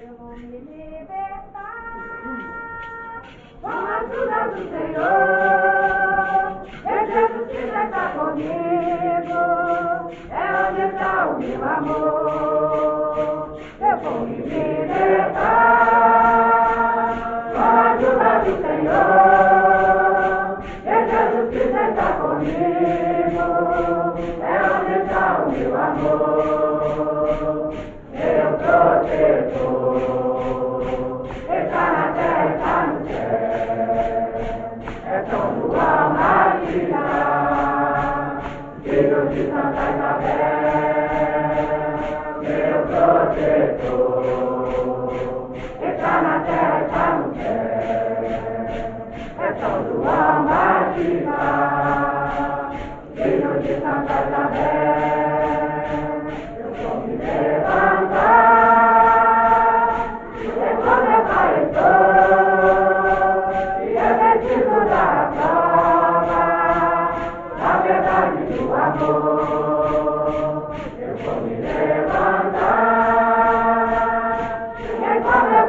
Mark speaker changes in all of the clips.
Speaker 1: eu vou me libertar. Com a ajuda do Senhor, eu Jesus que já está comigo, é onde está o meu amor. Eu vou me libertar. Com a ajuda do Senhor, eu Jesus que já está comigo, é onde está o meu amor. Meu protetor está na terra, está no céu, é São João Batista, filho de Santa Isabel. Meu protetor está na terra, está no céu, é São João Batista, filho de Santa Isabel. Eu vou me levantar. Eu vou me levantar, e quando eu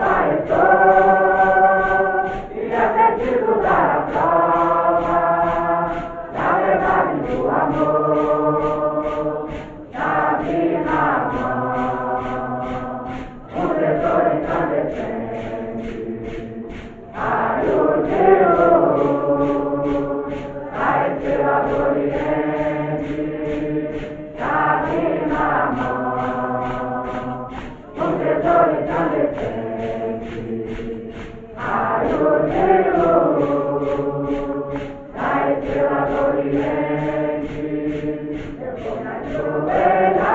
Speaker 1: estou, e é preciso dar a prova da verdade do amor. Chave na mão, um tesouro incandescente, raio de luz, a estrela do Oriente. Chave na mão, um tesouro incandescente, raio de luz, da estrela do Oriente. Eu vou me ajoelhar,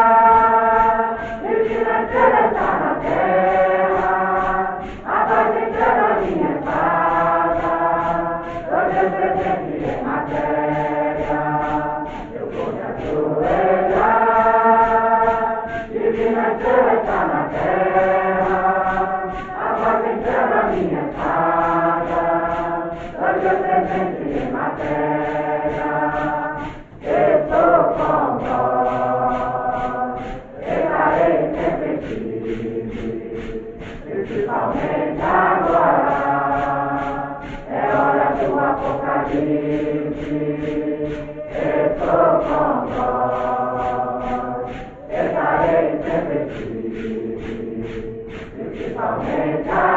Speaker 1: e que na estrela está na terra, a paz entra na minha casa, o Deus presente em matéria. Eu vou me ajoelhar, divina estrela está na terra, a voz entra na minha casa, hoje eu presente em matéria. Eu sou com vós, estarei sempre firme, principalmente agora, é hora do Apocalipse. Eu sou com vós, estarei sempre firme, principalmente agora.